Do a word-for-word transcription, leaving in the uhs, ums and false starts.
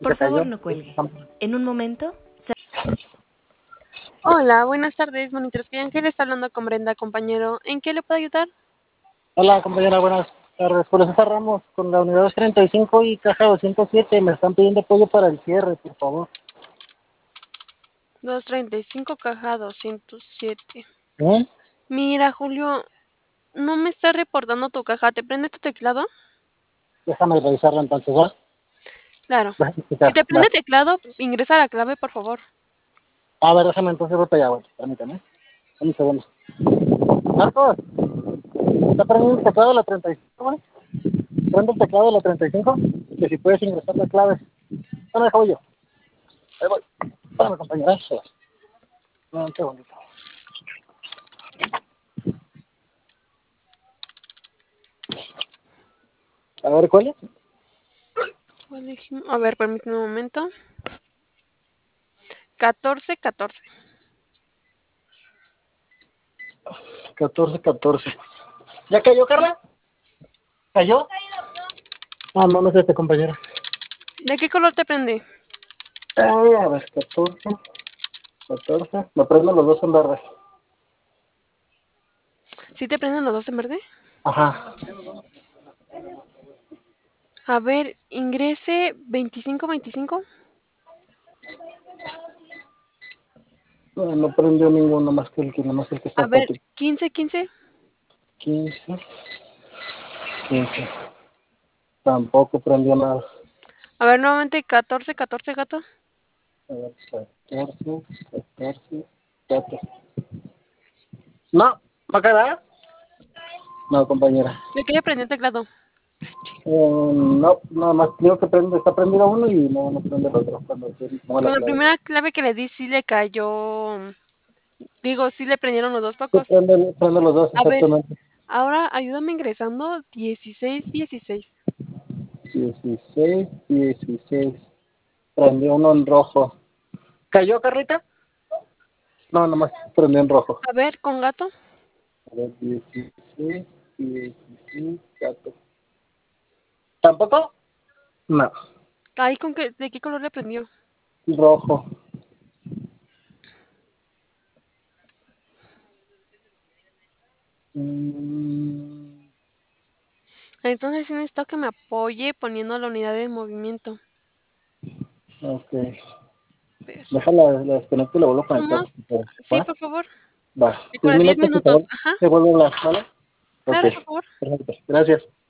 Se Por favor, cayó. no cuelgue. En un momento. se- Hola, buenas tardes, monitores. Que Ángel está hablando con Brenda, compañero. ¿En qué le puedo ayudar? Hola, compañera, buenas tardes. Por eso cerramos con la unidad doscientos treinta y cinco y caja doscientos siete. Me están pidiendo apoyo para el cierre, por favor. doscientos treinta y cinco, caja doscientos siete. ¿Eh? Mira, Julio, no me está reportando tu caja. ¿Te prende tu teclado? Déjame revisarlo entonces, ¿va? Claro. Déjame Si explicar, te prende va. teclado, ingresa la clave, por favor. A ver, déjame entonces voy para allá, güey. Permítame. Un segundo. Marcos, ¿está prendiendo el teclado de la treinta y cinco, güey? ¿Prende el teclado de la treinta y cinco? Que si puedes ingresar las claves. No me dejo yo. Ahí voy. Espérame, compañera. No, un segundito. A ver, ¿cuál es? ¿Cuál dijimos? A ver, permíteme un momento. catorce, catorce. catorce catorce. ¿Ya cayó, Carla? ¿Cayó? Ah, no, no es este, compañero. ¿De qué color te prende? Ay, a ver, catorce catorce. Me prendo los dos en verde. ¿Sí te prenden los dos en verde? Ajá. A ver, ingrese veinticinco, veinticinco. No, no prendió ninguno más que el que, nomás el que está A ver, estático. quince, quince. quince quince. Tampoco prendió nada. A ver, nuevamente catorce, catorce, gato. A ver, catorce catorce cuatro. No, ¿no queda? No, compañera. ¿De qué le prendió el teclado? Eh, no, nada más creo que prende, está prendido uno y no, no prende el otro cuando se ponga Con la la clave. primera clave que le di sí le cayó. Digo, sí le prendieron los dos Sí, focos. prende, prende los dos, A ver, exactamente. ahora ayúdame ingresando dieciséis, dieciséis. dieciséis dieciséis. Prendió uno en rojo. ¿Cayó, Carlita? No, nomás prendió en rojo. A ver, con gato. A ver, dieciséis dieciséis gato. ¿Tampoco? No, Ahí con qué, ¿de qué color le prendió? rojo. Mm, Entonces sí necesito que me apoye poniendo la unidad en movimiento. ok. A ver. Déjala, la desconecto y la vuelvo a conectar. Unos, sí, ¿Va? por favor. Va. Y con diez diez minutos y te minutos. vuelvo, Ajá. te vuelvo a hablar, ¿vale? Ok. Claro, por favor. Perfecto. Gracias.